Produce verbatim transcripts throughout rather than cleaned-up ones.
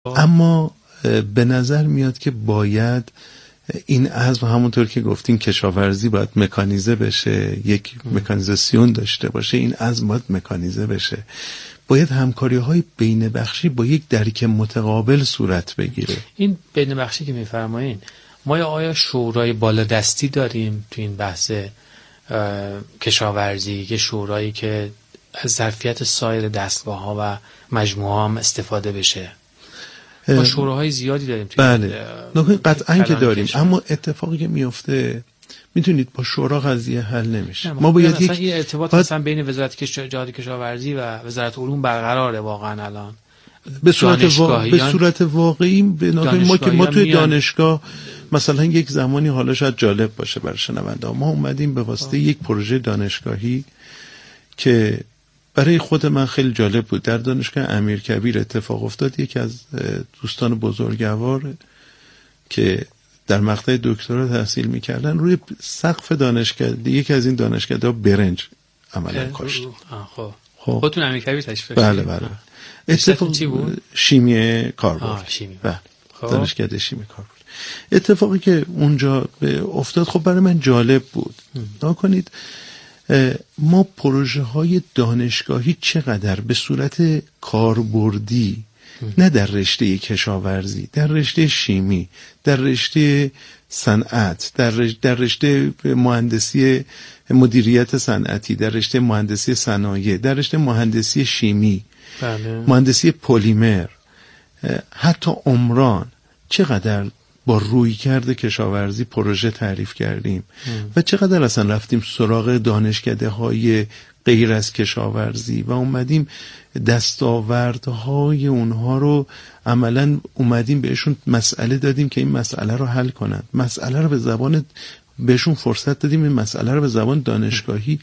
اما به نظر میاد که باید این عزم همونطور که گفتیم کشاورزی باید مکانیزه بشه، یک مکانیزاسیون داشته باشه، این عزم باید مکانیزه بشه، باید همکاری های بین بخشی با یک درک متقابل صورت بگیره. این بین بخشی که میفرمایین، ما یا آیا شورای بالادستی داریم تو این بحث کشاورزی، که شورایی که از ظرفیت سایر دستگاه ها و مجموعه ها هم استفاده بشه؟ ما شوراهای زیادی داریم توی بله نکنید قطعا که داریم کشور. اما اتفاقی که میفته میتونید با شورا قضیه حل نمیشه. ما باید یک این ارتباط باید... مثلا بین وزارت کش... جهاد کشاورزی و وزارت علوم برقراره واقعا الان به صورت وا... به صورت واقعی به ما که ما توی دانشگاه مثلا یک زمانی حالا شاید جالب باشه برای شنونده ها، ما اومدیم به واسطه یک پروژه دانشگاهی که برای خود من خیلی جالب بود، در دانشگاه امیرکبیر اتفاق افتاد. یکی از دوستان بزرگوار که در مقطع دکترا تحصیل میکردن روی سقف دانشگاه یکی از این دانشگاه‌ها برنج عملا کاشت. خب خودتون امیرکبیر تشریف بله بله اتفاق چی بود؟ شیمی کاربرد. بله دانشگاه شیمی کاربرد. اتفاقی که اونجا افتاد خب برای من جالب بود. نکنید ما پروژه های دانشگاهی چقدر به صورت کاربردی، نه در رشته کشاورزی، در رشته شیمی، در رشته صنعت، در رشته, در رشته مهندسی مدیریت صنعتی، در رشته مهندسی صنایع، در رشته مهندسی شیمی، بله. مهندسی پلیمر، حتی عمران، چقدر با رویکرد کشاورزی پروژه تعریف کردیم ام. و چقدر اصلا رفتیم سراغ دانشکده های غیر از کشاورزی و اومدیم دستاوردهای اونها رو عملا اومدیم بهشون مسئله دادیم که این مسئله رو حل کنند، مسئله رو به زبان بهشون فرصت دادیم این مسئله رو به زبان دانشگاهی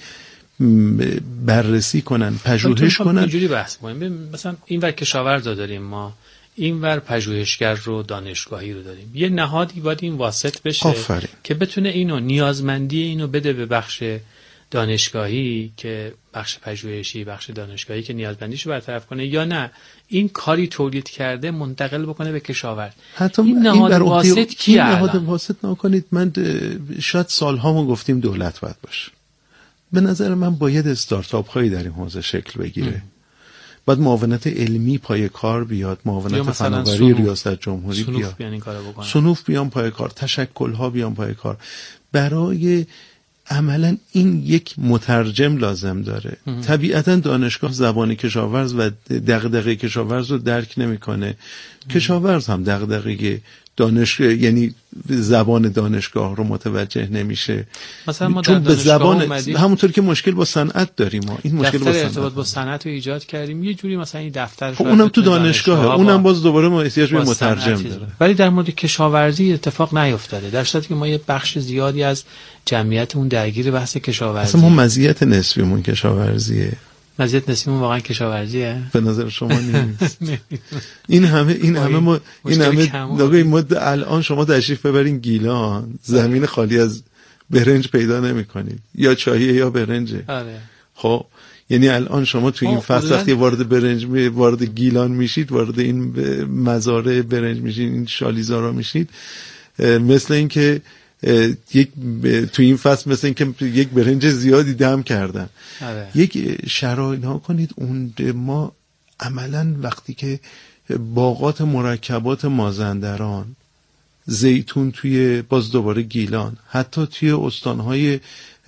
بررسی کنن، پژوهش کنن. اینجوری بحث کنیم مثلا این ور کشاورز داریم ما، این ور پژوهشگر رو دانشگاهی رو داریم، یه نهادی باید این واسط بشه آفرین. که بتونه اینو نیازمندی اینو بده به بخش دانشگاهی که بخش پژوهشی، بخش دانشگاهی که نیازمندیشو برطرف کنه، یا نه این کاری تولید کرده منتقل بکنه به کشاورز. حتی این نهاد این واسط کیه؟ این نهاد واسط نکنید، من شاید سالهامو گفتیم دولت باید باشه. به نظر من باید استارتاپ هایی در این حوزه شکل بگیره ام. باید معاونت علمی پای کار بیاد، معاونت فناوری ریاست جمهوری بیاد، بیاد، بیان این کارو بکنن، صنوف بیان پای کار، تشکل ها بیان پای کار. برای عملا این یک مترجم لازم داره. ام. طبیعتا دانشگاه زبان کشاورز و دغدغه کشاورز رو درک نمیکنه، کشاورز هم دغدغه دانش یعنی زبان دانشگاه رو متوجه نمیشه. مثلا ما در به زبان اومدیم، همونطور که مشکل با صنعت داریم، ما این مشکل با صنعت ارتباط با صنعت رو ایجاد کردیم، یه جوری مثلا این دفتر خب اونم تو دانشگاهه، اونم باز دوباره ما احتیاج به مترجم داره. ولی در مورد کشاورزی اتفاق نیفتاده، در صورتی که ما یه بخش زیادی از جمعیتمون درگیر بحث کشاورزی. اصلا ما مزیت نسبیمون کشاورزیه. مزیت نسبیمون واقعا کشاورزیه؟ به نظر شما نیست؟ این همه این همه ما این همه نگاه ما الان شما تشریف ببرین گیلان، زمین خالی از برنج پیدا نمی‌کنید، یا چاییه یا برنجه. آره. خب یعنی الان شما تو این فصل وقتی وارد برنج می وارد گیلان میشید، وارد این مزارع برنج میشید، این شالیزارا میشید، مثل این که یک تو این فصل مثل این که یک برنج زیادی دم کردن. آره. یک شرایط ها کنید اون ما عملا وقتی که باغات مرکبات مازندران، زیتون توی باز دوباره گیلان، حتی توی استانهای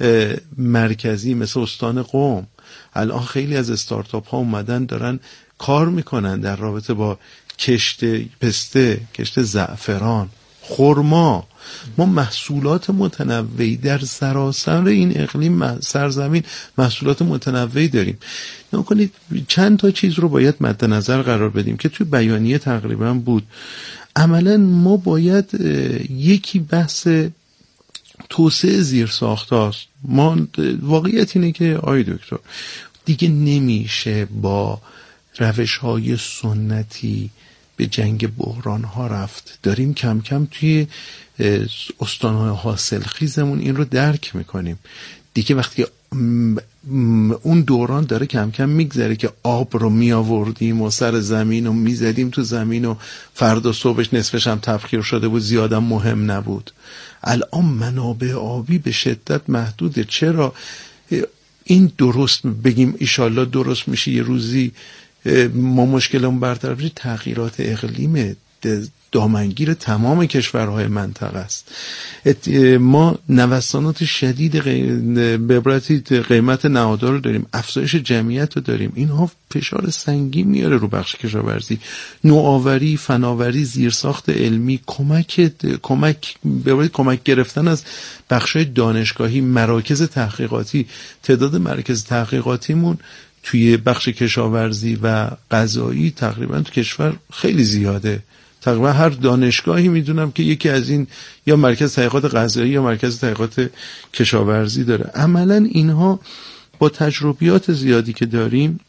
مرکزی مثل استان قم، الان خیلی از استارتاپ ها اومدن دارن کار میکنن در رابطه با کشت پسته، کشت زعفران، خرما. ما محصولات متنوعی در سراسر این اقلیم سرزمین محصولات متنوعی داریم. نکنید چند تا چیز رو باید مد نظر قرار بدیم که توی بیانیه تقریبا بود. عملا ما باید یکی بحث توسعه زیرساخت‌هاست. ما واقعیت اینه که آی دکتر دیگه نمیشه با روش‌های سنتی به جنگ بحران ها رفت. داریم کم کم توی استانهای حاصلخیزمون این رو درک میکنیم. دیگه وقتی اون دوران داره کم کم میگذره که آب رو می آوردیم و سر زمین و می زدیم تو زمین و فردا صبحش نصفش هم تبخیر شده بود، زیادم مهم نبود. الان منابع آبی به شدت محدوده. چرا؟ این درست بگیم ایشالله درست میشه یه روزی ما مشکلمون برطرف بشه، تغییرات اقلیم دامنگیر تمام کشورهای منطقه است. ما نوسانات شدید به عبارتی قیمت نهادار رو داریم، افزایش جمعیت رو داریم. اینها فشار سنگین میاره رو بخش کشاورزی. نوآوری، فناوری، زیرساخت علمی، کمک کمک به عبارتی کمک گرفتن از بخش‌های دانشگاهی، مراکز تحقیقاتی. تعداد مراکز تحقیقاتیمون توی بخش کشاورزی و غذایی تقریبا تو کشور خیلی زیاده. تقریبا هر دانشگاهی میدونم که یکی از این یا مرکز تحقیقات غذایی یا مرکز تحقیقات کشاورزی داره. عملا اینها با تجربیات زیادی که داریم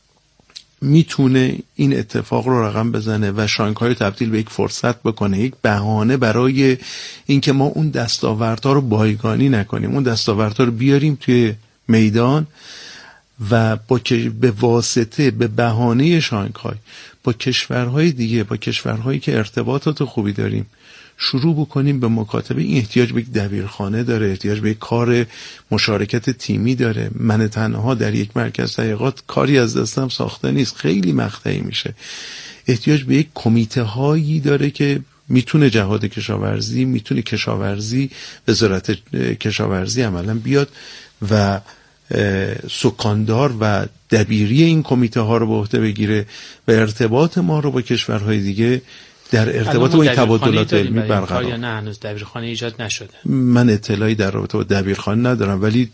میتونه این اتفاق رو رقم بزنه و شانگهای تبدیل به یک فرصت بکنه، یک بهانه برای اینکه ما اون دستاوردها رو بایگانی نکنیم، اون دستاوردها رو بیاریم توی میدان و با به واسطه به بهانه شانگهای با کشورهای دیگه، با کشورهایی که ارتباطات خوبی داریم شروع بکنیم به مکاتبه. این احتیاج به یک دبیرخانه داره، احتیاج به یک کار مشارکت تیمی داره. من تنها در یک مرکز تحقیقات کاری از دستم ساخته نیست، خیلی مقطعی میشه. احتیاج به یک کمیته هایی داره که میتونه جهاد کشاورزی، میتونه کشاورزی، وزارت کشاورزی عملا بیاد و سکاندار و دبیری این کمیته ها رو به عهده بگیره و ارتباط ما رو با کشورهای دیگه در ارتباط با این تبادلات علمی برقرار. یا نه هنوز دبیرخانه ایجاد نشده؟ من اطلاعی در رابطه با دبیرخانه ندارم، ولی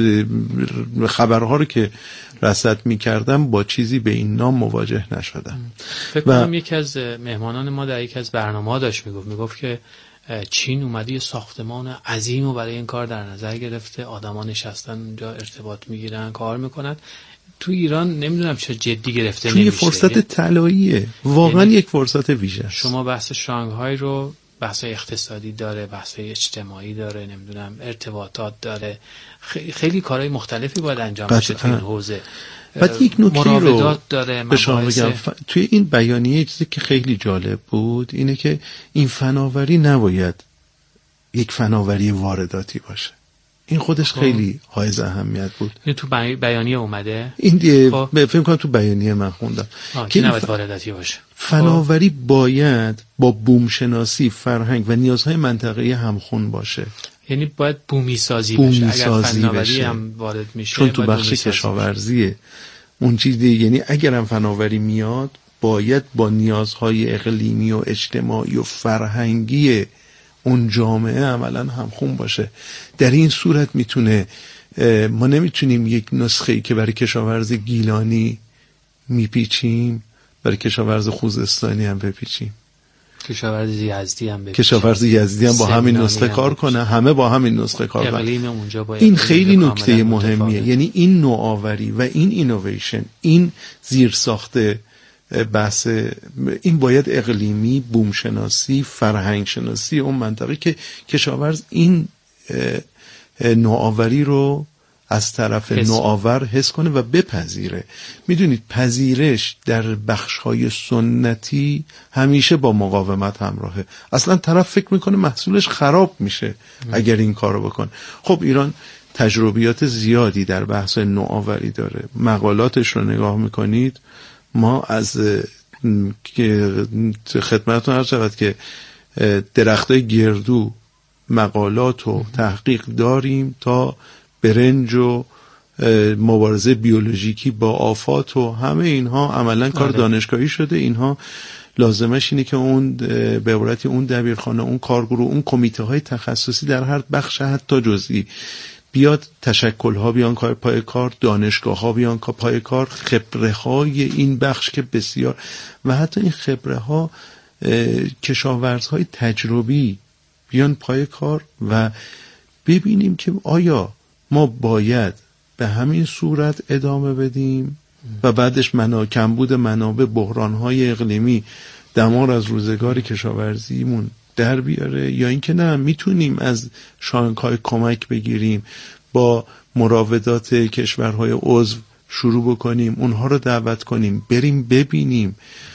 خبرها رو که رصد می‌کردم با چیزی به این نام مواجه نشدم. فکر کنم یکی از مهمانان ما در یک از برنامه‌ها داشت میگفت میگفت که چین اومده یه ساختمان عظیم و برای این کار در نظر گرفته، آدما نشستن اونجا ارتباط میگیرن، کار میکنن. تو ایران نمیدونم چه جدی گرفته توی نمیشه. فرصت طلاییه، واقعا یک فرصت ویژه است. شما بحث شانگهای رو بحث اقتصادی داره، بحث اجتماعی داره، نمیدونم ارتباطات داره، خیلی کارهای مختلفی باید انجام بشه تو این حوزه. بعد یک نکته رو داره به شما بگم ف... توی این بیانیه چیزی که خیلی جالب بود اینه که این فناوری نباید یک فناوری وارداتی باشه. این خودش خیلی حائز اهمیت بود. این تو بیانیه اومده؟ این دیگه فکر کنم تو بیانیه من خوندم که نباید وارداتی باشه. فناوری خب. باید با بوم شناسی، فرهنگ و نیازهای منطقه‌ای همخون باشه. یعنی باید بومی سازی بومی بشه. سازی اگر فناوری بشه. هم وارد میشه چون تو بخش کشاورزیه اون چیزی، یعنی اگر هم فناوری میاد باید با نیازهای اقلیمی و اجتماعی و فرهنگی اون جامعه عملا همخون باشه. در این صورت میتونه، ما نمیتونیم یک نسخه‌ای که برای کشاورز گیلانی میپیچیم برای کشاورز خوزستانی هم بپیچیم، کشاورز یزدی هم بپیچیم، کشاورز یزدی هم با همین نسخه کار کنه، همه با همین نسخه کار کنه. اونجا با این خیلی نکته مهمیه. یعنی این نوآوری و این اینویشن، این زیرساخت بحث این باید اقلیمی، بوم شناسی، فرهنگ شناسی اون منطقه که کشاورز این نوآوری رو از طرف حس. نوآور حس کنه و بپذیره. میدونید پذیرش در بخش‌های سنتی همیشه با مقاومت همراهه. اصلا طرف فکر میکنه محصولش خراب میشه ام. اگر این کارو بکنه. خب ایران تجربیات زیادی در بحث نوآوری داره. مقالاتش رو نگاه میکنید، ما از خدمتتون عرض شود که درختای گردو مقالات و تحقیق داریم تا برنج و مبارزه بیولوژیکی با آفات و همه اینها عملا کار دانشگاهی شده. اینها لازمش اینه که اون به عبارتی اون دبیرخانه، اون کارگروه، اون کمیته های تخصصی در هر بخش حتی جزئی بیاد، تشکل ها بیان پای کار، دانشگاه ها بیان پای کار، خبره های این بخش که بسیار، و حتی این خبره ها کشاورزهای تجربی بیان پای کار و ببینیم که آیا ما باید به همین صورت ادامه بدیم و بعدش منا کمبود منابع، بحران‌های اقلیمی دمار از روزگار کشاورزیمون در بیاره، یا اینکه نه میتونیم از شانگهای کمک بگیریم، با مراودات کشورهای عضو شروع بکنیم، اونها رو دعوت کنیم، بریم ببینیم.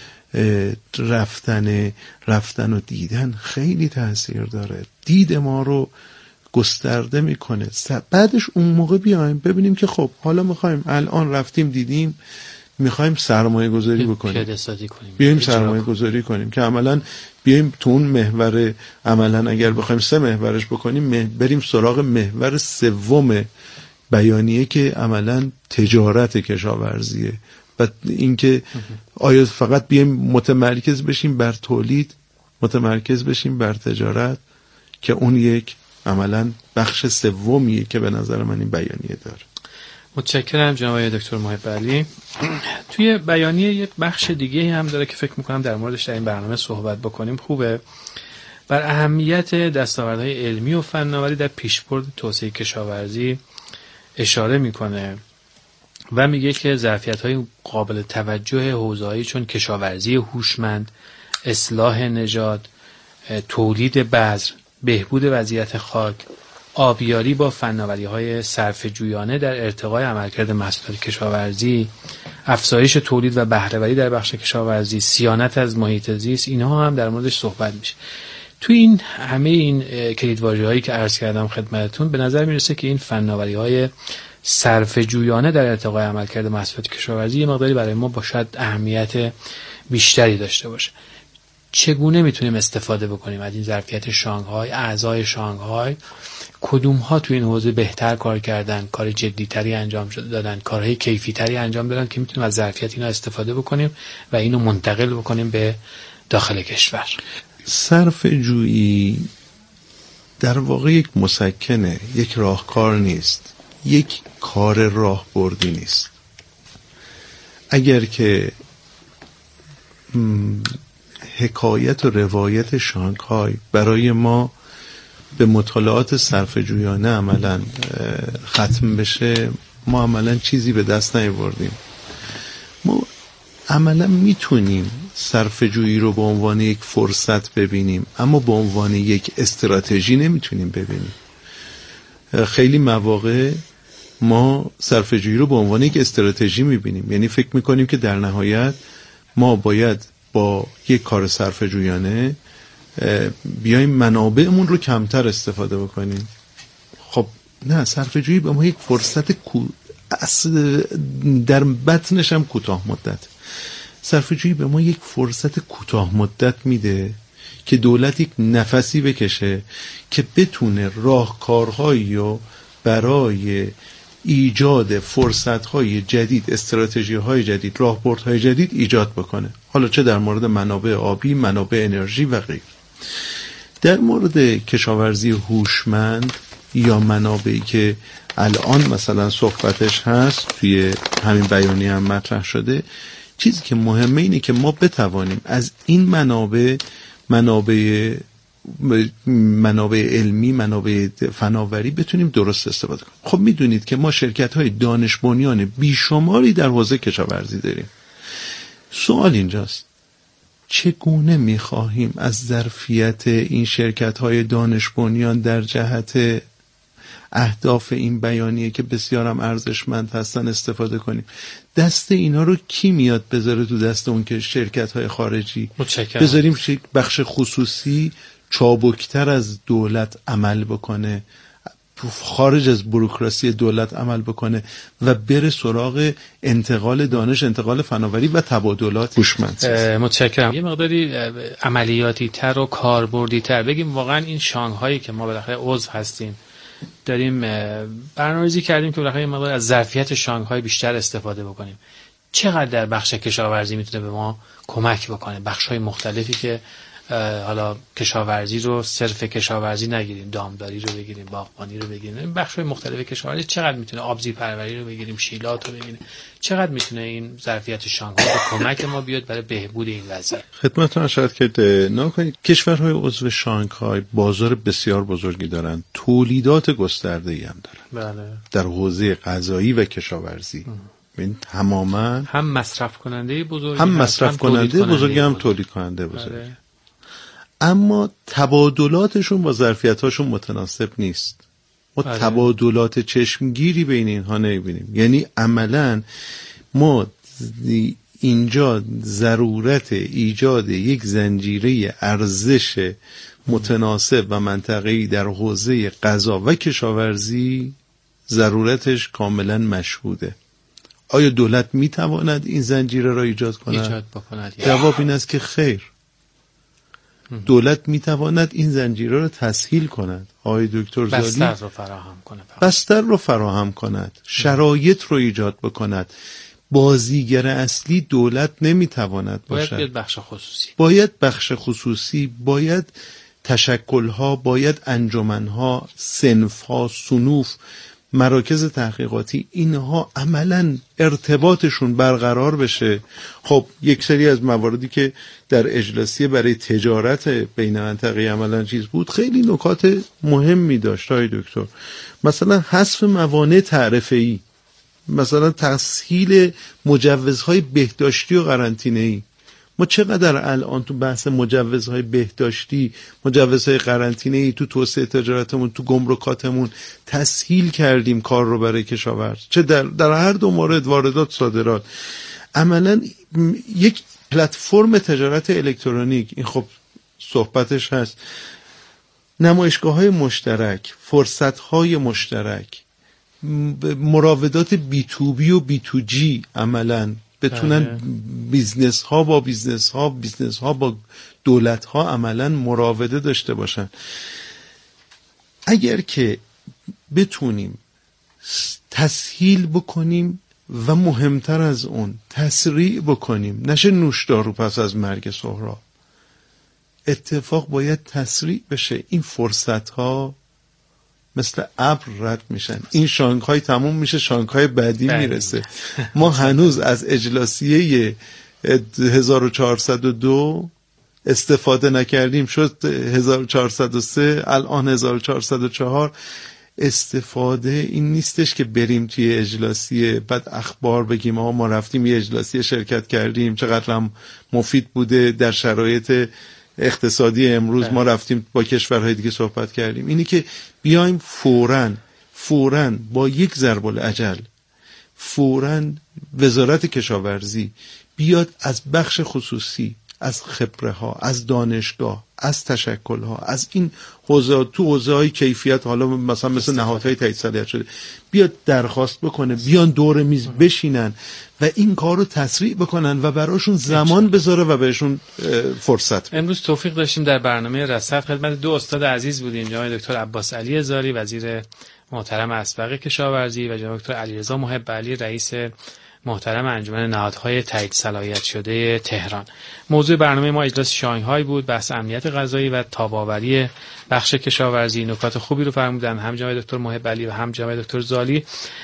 رفتن رفتن و دیدن خیلی تاثیر داره، دید ما رو گسترده میکنه. بعدش اون موقع بیایم ببینیم که خب حالا میخوایم، الان رفتیم دیدیم، میخوایم سرمایه گذاری بکنیم، بیایم سرمایه گذاری کنیم که عملا بیایم تو اون محور، عملا اگر بخوایم سه محورش بکنیم، بریم سراغ محور سوم بیانیه که عملا تجارت کشاورزیه. و اینکه آیا فقط بیایم متمرکز بشیم بر تولید، متمرکز بشیم بر تجارت، که اون یک عملا بخش سومیه که به نظر من این بیانیه داره. متشکرم جناب دکتر محب علی. توی بیانیه یک بخش دیگه هم داره که فکر میکنم در موردش در این برنامه صحبت بکنیم خوبه. بر اهمیت دستاوردهای علمی و فناوری در پیشبرد توسعه کشاورزی اشاره میکنه و میگه که ظرفیت‌های قابل توجه حوزه‌ای چون کشاورزی هوشمند، اصلاح نژاد، تولید بذر، بهبود وضعیت خاک، آبیاری با فناوری‌های صرفه‌جویانه در ارتقای عملکرد محصولات کشاورزی، افزایش تولید و بهره‌وری در بخش کشاورزی، صیانت از محیط زیست، اینها هم در موردش صحبت میشه. تو این همه این کلیدواژه‌هایی که عرض کردم خدمتتون، به نظر میرسه که این فناوری‌های صرفه‌جویانه در ارتقای عملکرد محصولات کشاورزی یه مقداری برای ما باشد اهمیت بیشتری داشته باشه. چگونه میتونیم استفاده بکنیم از این ظرفیت شانگهای، اعضای شانگهای؟ کدوم ها تو این حوزه بهتر کار کردن، کار جدیتری انجام دادن، کارهای کیفیتری انجام دادن که میتونیم از ظرفیت اینا استفاده بکنیم و اینو منتقل بکنیم به داخل کشور؟ صرفه‌جویی در واقع یک مسکنه، یک راهکار نیست، یک کار راهبردی نیست. اگر که حکایت و روایت شانگهای برای ما به مطالعات صرفه‌جویانه عملا ختم بشه، ما عملا چیزی به دست نیاوردیم. ما عملا میتونیم صرفه‌جویی رو به عنوان یک فرصت ببینیم، اما به عنوان یک استراتژی نمیتونیم ببینیم. خیلی مواقع ما صرفه‌جویی رو به عنوان یک استراتژی میبینیم، یعنی فکر میکنیم که در نهایت ما باید با یک کار صرفه‌جویانه بیایم منابعمون رو کمتر استفاده بکنیم. خب نه، صرفه‌جویی به ما یک فرصت کو... در بطنش هم کوتاه مدت، صرفه‌جویی به ما یک فرصت کوتاه مدت میده که دولت یک نفسی بکشه که بتونه راهکارهایی رو برای ایجاد فرصت‌های جدید، استراتژی‌های جدید، راهبردهای جدید ایجاد بکنه. حالا چه در مورد منابع آبی، منابع انرژی و غیره. در مورد کشاورزی هوشمند یا منابعی که الان مثلا صحبتش هست توی همین بیانیه هم مطرح شده، چیزی که مهمه اینه که ما بتوانیم از این منابع منابع منابع علمی، منابع فناوری بتونیم درست استفاده کنیم. خب میدونید که ما شرکت‌های دانش بنیان بیشماری در حوزه کشاورزی داریم. سوال اینجاست چگونه می‌خواهیم از ظرفیت این شرکت‌های دانش بنیان در جهت اهداف این بیانیه که بسیارم ارزشمند هستن استفاده کنیم؟ دست اینا رو کی میاد بذاره تو دست اون که شرکت‌های خارجی؟ متشکرم. بذاریم بخش خصوصی چابکتر از دولت عمل بکنه، خارج از بوروکراسی دولت عمل بکنه و بره سراغ انتقال دانش، انتقال فناوری و تبادلات هوشمند. متشکرم. یه مقداری عملیاتی تر و کاربردی تر بگیم. واقعا این شانگهایی که ما بالاخره عضو هستیم داریم برنامه‌ریزی کردیم که بالاخره یه مقدار از ظرفیت شانگهای بیشتر استفاده بکنیم. چقدر در بخش کشاورزی میتونه به ما کمک بکنه؟ بخش‌های مختلفی که حالا کشاورزی رو صرف کشاورزی نگیریم، دامداری رو بگیریم، باغبانی رو بگیریم، این بخش‌های مختلف کشاورزی چقدر میتونه، آبزی پروری رو بگیریم، شیلات رو بگیریم، چقدر میتونه این ظرفیت شانگها به کمک ما بیاد برای بهبود این وضعیت؟ خدمتتون ارشاد کرده نکنید کشورهای عضو شانگهای بازار بسیار بزرگی دارن، تولیدات گسترده‌ای هم دارن. بله. در حوزه غذایی و کشاورزی این تماما هم مصرف کننده بزرگی هم مصرف کننده بزرگی هم تولید کننده بزرگی. بله. اما تبادلاتشون با ظرفیتاشون متناسب نیست. ما بله. تبادلات چشمگیری بین اینها نمیبینیم. یعنی عملاً ما اینجا ضرورت ایجاد یک زنجیره ارزش متناسب و منطقه‌ای در حوزه غذا و کشاورزی ضرورتش کاملا مشهوده. آیا دولت میتواند این زنجیره را ایجاد کند؟ ایجاد بکند. جواب این است که خیر. دولت میتواند این زنجیره را تسهیل کند. آقای دکتر زالی بستر رو فراهم کند. بستر رو فراهم کند، شرایط رو ایجاد بکند. بازیگر اصلی دولت نمیتواند باشد. باید بخش خصوصی. باید بخش خصوصی، باید تشکل‌ها، باید انجمن‌ها، صنف‌ها، صنوف، مراکز تحقیقاتی، اینها عملاً ارتباطشون برقرار بشه. خب یک سری از مواردی که در اجلاسی برای تجارت بین منطقه عملاً چیز بود، خیلی نکات مهمی داشت های دکتر. مثلا حذف موانع تعرفه‌ای، مثلا تسهیل مجوزهای بهداشتی و قرنطینه‌ای. ما چقدر الان تو بحث مجوزهای بهداشتی، مجوزهای قرنطینه‌ای، تو توسعه تجارتمون، تو گمرکاتمون تسهیل کردیم کار رو برای کشاورز، چه در در هر دو مورد، واردات صادرات. عملاً یک پلتفرم تجارت الکترونیک، این خب صحبتش هست، نمایشگاه‌های مشترک، فرصت‌های مشترک، مراودات بی تو بی و بی تو جی عملاً بتونن بیزنس ها با بیزنس ها، بیزنس ها با دولت ها عملاً مراوده داشته باشن. اگر که بتونیم تسهیل بکنیم و مهمتر از اون تسریع بکنیم، نشه نوشدارو پس از مرگ سهراب، اتفاق باید تسریع بشه. این فرصت ها مثل ابر رد میشن. این شانگهای تموم میشه، شانگهای بعدی میرسه. ما هنوز از اجلاسیه هزار و چهارصد و دو استفاده نکردیم، شد هزار و چهارصد و سه، الان هزار و چهارصد و چهار. استفاده این نیستش که بریم توی اجلاسیه بعد اخبار بگیم آقا ما رفتیم یه اجلاسیه شرکت کردیم، چقدر هم مفید بوده، در شرایط اقتصادی امروز ما رفتیم با کشورهای دیگه صحبت کردیم. اینی که بیایم فوراً فوراً با یک ضرب العجل، فوراً وزارت کشاورزی بیاد از بخش خصوصی، از خبره ها، از دانشگاه، از تشکل ها، از این حوزه، تو حوزه های کیفیت، حالا مثلا مثل نهادهای تایید صلاحیت شده، بیاد درخواست بکنه، بیان دور میز بشینن و این کار رو تسریع بکنن و براشون زمان بذاره و بهشون فرصت. امروز توفیق داشتیم در برنامه رصد خدمت دو استاد عزیز بودیم، جناب دکتر عباس علی زاری وزیر محترم اسبق کشاورزی و جناب دکتر علیرضا محب علی رئیس محترم انجمن نهادهای تایید صلاحیت شده تهران. موضوع برنامه ما اجلاس شانگهای بود، بحث امنیت غذایی و تاب‌آوری بخش کشاورزی. نکات خوبی رو فرمودن هم جناب دکتر محب علی و هم جناب دکتر زالی.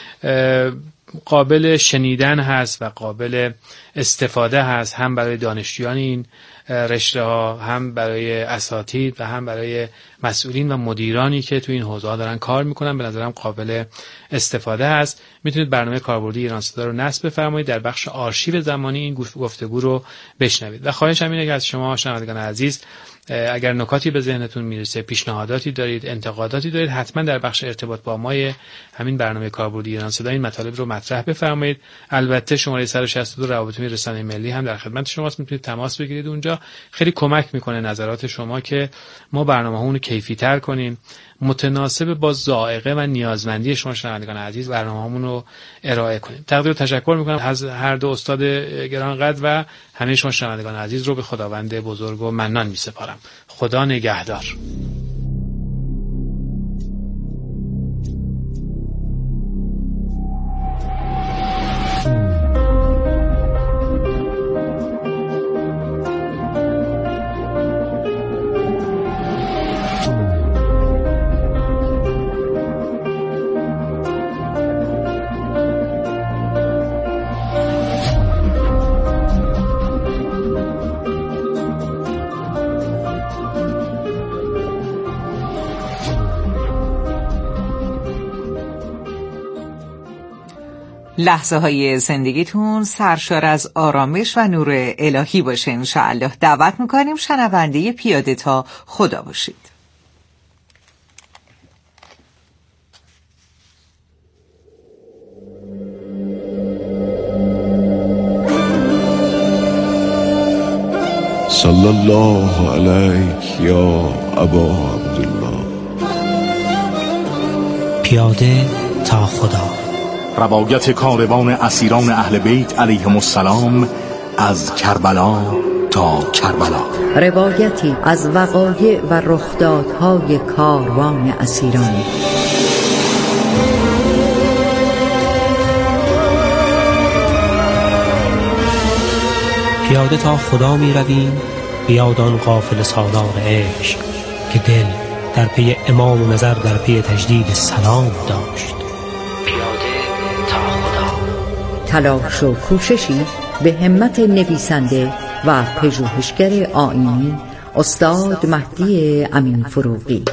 قابل شنیدن هست و قابل استفاده هست، هم برای دانشجویان این رشته ها، هم برای اساتید و هم برای مسئولین و مدیرانی که تو این حوزه ها دارن کار میکنن. به نظرم قابل استفاده هست. میتونید برنامه کاربردی ایران صدا رو نصب بفرمایید، در بخش آرشیو زمانی این گفتگو رو بشنوید. و خواهشم اینه که از شما شنوندگان عزیز اگر نکاتی به ذهنتون میرسه، پیشنهاداتی دارید، انتقاداتی دارید، حتما در بخش ارتباط با ما همین برنامه کاربردی ایران صدا این مطالب رو مطرح بفرمایید. البته شماره صد و شصت و دو روابط عمومی رسانه ملی هم در خدمت شماست، میتونید تماس بگیرید اونجا. خیلی کمک میکنه نظرات شما که ما برنامه‌مون رو کیفی‌تر کنیم، متناسب با ذائقه و نیازمندی شما شنوندگان عزیز برنامه‌مون رو ارائه کنیم. تقدیر و تشکر میکنم از هر دو استاد گرانقدر و همه شما شنوندگان عزیز رو به خداوند بزرگ و منان میسپارم. خدا نگهدار. لحظه های زندگیتون سرشار از آرامش و نور الهی باشه انشاءالله. دعوت میکنیم شنونده پیاده تا خدا باشید. صلی الله علیک یا ابا عبدالله. پیاده تا خدا. روایت کاروان اسیران اهل بیت علیهم السلام از کربلا تا کربلا. روایتی از وقایع و رخدادهای کاروان اسیران. پیاده تا خدا می رویم، بیادان قافل سالار عشق که دل در پی امام و نظر در پی تجدید سلام داشت. پیاده تا خدا. تلاش و کوششی به همت نویسنده و پژوهشگر آیینی استاد مهدی امین فروغی.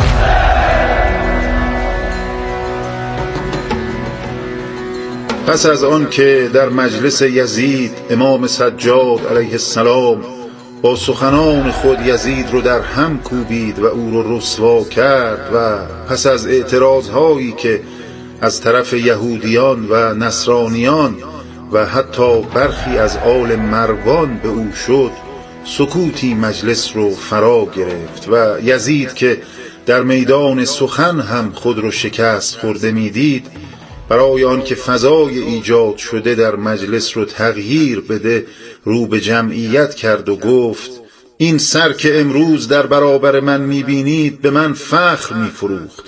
پس از آن که در مجلس یزید امام سجاد علیه السلام با سخنان خود یزید رو در هم کوبید و او رو رسوا کرد و پس از اعتراضهایی که از طرف یهودیان و نصرانیان و حتی برخی از آل مروان به او شد، سکوتی مجلس رو فرا گرفت و یزید که در میدان سخن هم خود رو شکست خورده میدید، برای آن که فضای ایجاد شده در مجلس رو تغییر بده رو به جمعیت کرد و گفت: این سر که امروز در برابر من میبینید به من فخر میفروخت،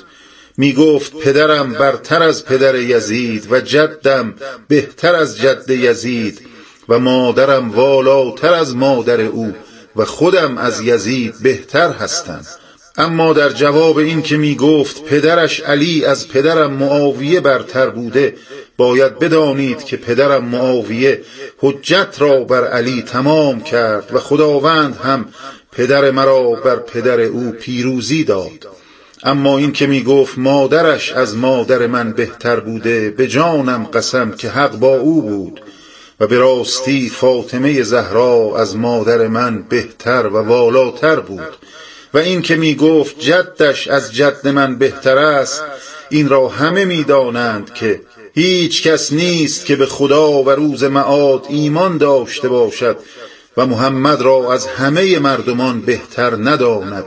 میگفت پدرم برتر از پدر یزید و جدم بهتر از جد یزید و مادرم والاتر از مادر او و خودم از یزید بهتر هستم. اما در جواب این که می گفت پدرش علی از پدرم معاویه برتر بوده، باید بدانید که پدرم معاویه حجت را بر علی تمام کرد و خداوند هم پدر مرا بر پدر او پیروزی داد. اما این که می گفت مادرش از مادر من بهتر بوده، به جانم قسم که حق با او بود و به راستی فاطمه زهرا از مادر من بهتر و والاتر بود. و این که می گفت جدش از جد من بهتر است، این را همه می دانند که هیچ کس نیست که به خدا و روز معاد ایمان داشته باشد و محمد را از همه مردمان بهتر نداند.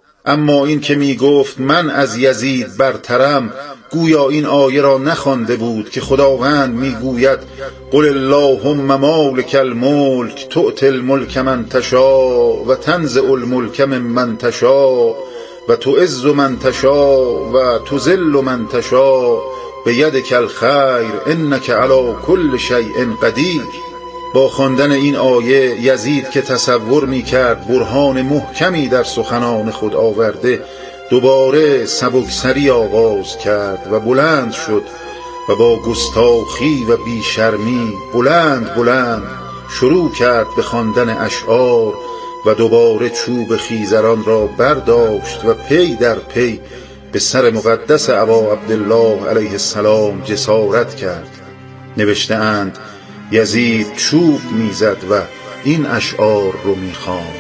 اما این که می گفت من از یزید برترم، گویا این آیه را نخوانده بود که خداوند می گوید: قل اللهم مالک الملک تؤتی الملک من تشاء و تنزع الملک ممن تشاء و تعز من تشاء و تذل من تشاء بیدک الخیر انک علی کل شیء قدیر. با خواندن این آیه یزید که تصور می کرد برهان محکمی در سخنان خود آورده، دوباره سبکسری آغاز کرد و بلند شد و با گستاخی و بیشرمی بلند بلند شروع کرد به خواندن اشعار و دوباره چوب خیزران را برداشت و پی در پی به سر مقدس ابا عبدالله علیه السلام جسارت کرد. نوشته اند یزید چوب میزد و این اشعار رو میخواند: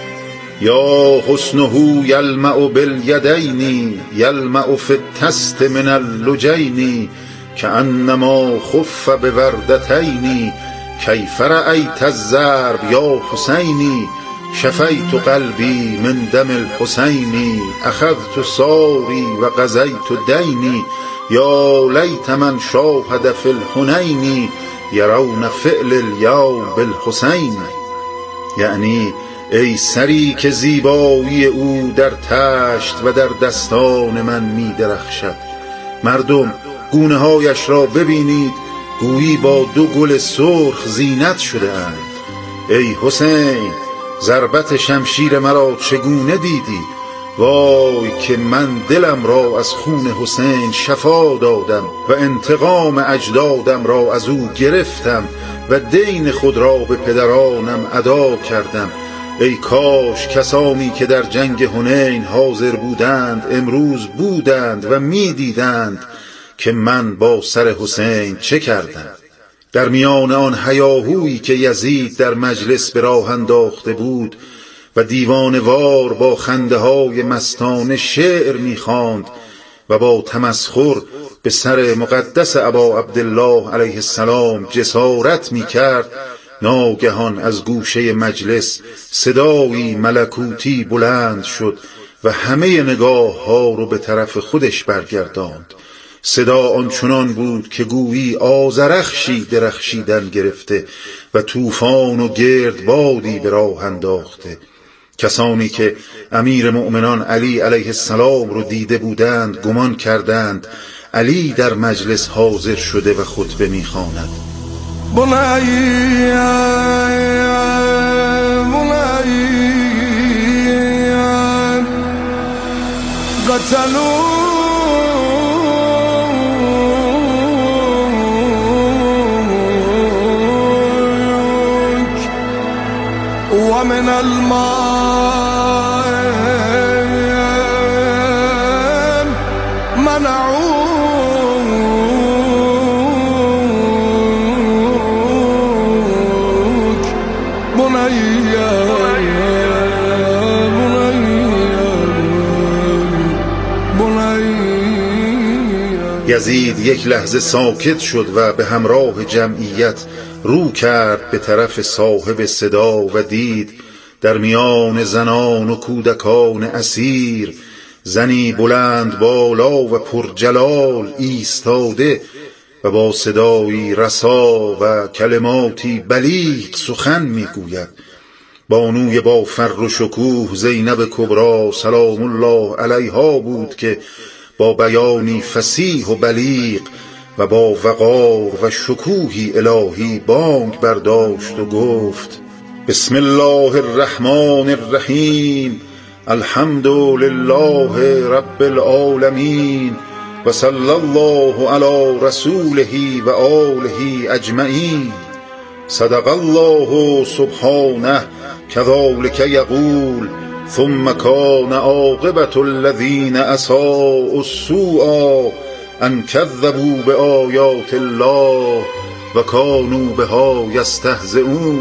یا حسنه یلمع بالیدین یلمع فی التست من اللجین کأنما خف بوردتین کیف رأیت الضرب یا حسینی شفیت قلبی من دم الحسین اخذت ساری و قضیت دینی یا لیت من شاهد فی الحنین یرون فعل الیوم بالحسین. یعنی ای سری که زیبایی او در تشت و در دستان من می درخشد، مردم گونه هایش را ببینید گویی با دو گل سرخ زینت شده اند. ای حسین، ضربت شمشیر مرا چگونه دیدی؟ وای که من دلم را از خون حسین شفا دادم و انتقام اجدادم را از او گرفتم و دین خود را به پدرانم ادا کردم. ای کاش کسانی که در جنگ حنین حاضر بودند امروز بودند و می دیدند که من با سر حسین چه کردم. در میان آن هیاهویی که یزید در مجلس به راه انداخته بود و دیوانه‌وار با خنده های مستانه شعر می‌خواند و با تمسخر به سر مقدس ابا عبدالله علیه السلام جسارت می‌کرد، ناگهان از گوشه مجلس صدایی ملکوتی بلند شد و همه نگاه ها رو به طرف خودش برگرداند. صدا آنچنان بود که گویی آذرخشی درخشیدن گرفته و طوفان و گردبادی به راه انداخته. کسانی که امیر مؤمنان علی علیه السلام رو دیده بودند گمان کردند علی در مجلس حاضر شده و خطبه می‌خواند. ومن الماء منعوك بنيا یزید یک لحظه ساکت شد و به همراه جمعیت رو کرد به طرف صاحب صدا و دید در میان زنان و کودکان اسیر زنی بلند بالا و پرجلال ایستاده و با صدایی رسا و کلماتی بلیغ سخن میگوید. بانوی با فر و شکوه زینب کبری سلام الله علیها بود که با بیانی فصیح و بلیغ و با وقار و شکوهی الهی بانگ برداشت و گفت: بسم الله الرحمن الرحیم، الحمد لله رب العالمین و صلی الله علی رسوله و آله اجمعین. صدق الله سبحانه كذلك یقول ثم كان عاقبة الذين اساءوا السوء ان كذبوا بآیات الله و كانوا بها یستهزئون.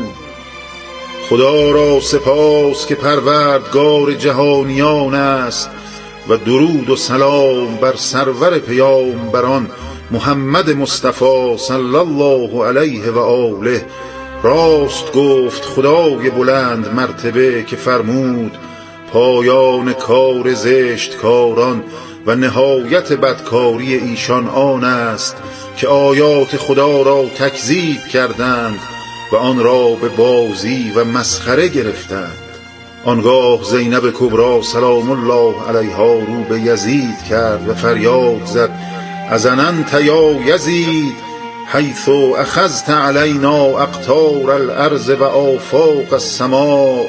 خدا را سپاس که پروردگار جهانیان است و درود و سلام بر سرور پیامبران محمد مصطفی صلی الله علیه و آله. راست گفت خدای بلند مرتبه که فرمود پایان کار زشت کاران و نهایت بدکاری ایشان آن است که آیات خدا را تکذیب کردند و آن را به بازی و مسخره گرفتند. آنگاه زینب کبری سلام الله علیها رو به یزید کرد و فریاد زد: اذننت یا یزید حیث اخذت علینا اقطار الارض و آفاق السماء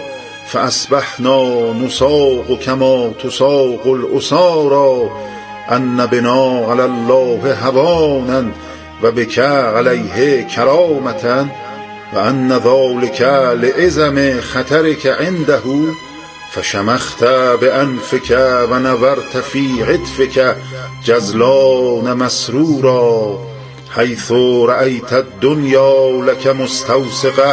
فاصبحنا نساق كما تساق الاسارى ان بنا علی الله هوانا و بک علیه کرامة و ان ذلك لعظم خطرك عنده فشمخت بانفك و نورت فی عطفك جزلان مسرورا حیث رأیت الدنیا لك مستوثقه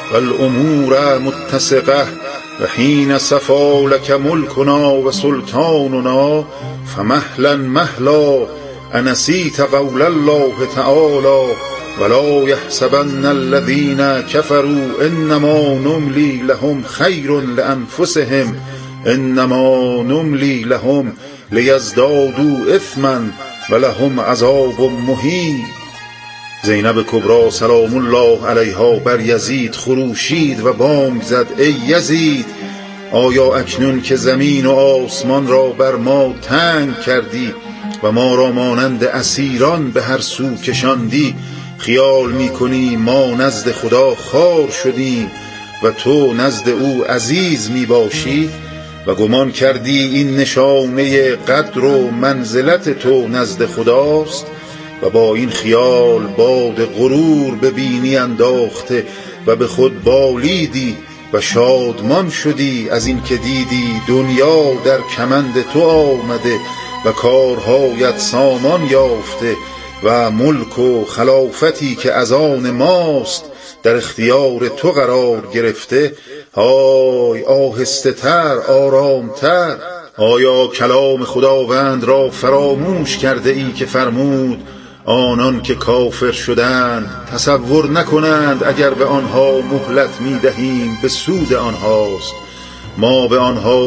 والامور متسقه و حین صفا لك ملکنا و سلطاننا فمهلا مهلا انسیت قول الله تعالی ولا يحسبن الذين كفروا انما نملي لهم خير لانفسهم انما نملي لهم لیزدادوا اثما ولهم عذاب مهین. زینب کبری سلام الله علیها بر یزید خروشید و بانگ زد: ای یزید، آیا اکنون که زمین و آسمان را بر ما تنگ کردی و ما را مانند اسیران به هر سو کشاندی، خیال میکنی ما نزد خدا خوار شدیم و تو نزد او عزیز میباشی و گمان کردی این نشانه قدر و منزلت تو نزد خداست و با این خیال باد غرور به بینی انداخته و به خود بالیدی و شادمان شدی از این که دیدی دنیا در کمند تو آمده و کارهایت سامان یافته و ملک و خلافتی که از آن ماست در اختیار تو قرار گرفته. های آهسته تر، آرام تر. آیا کلام خداوند را فراموش کرده ای که فرمود آنان که کافر شدند تصور نکنند اگر به آنها مهلت می دهیم به سود آنهاست. ما به آنها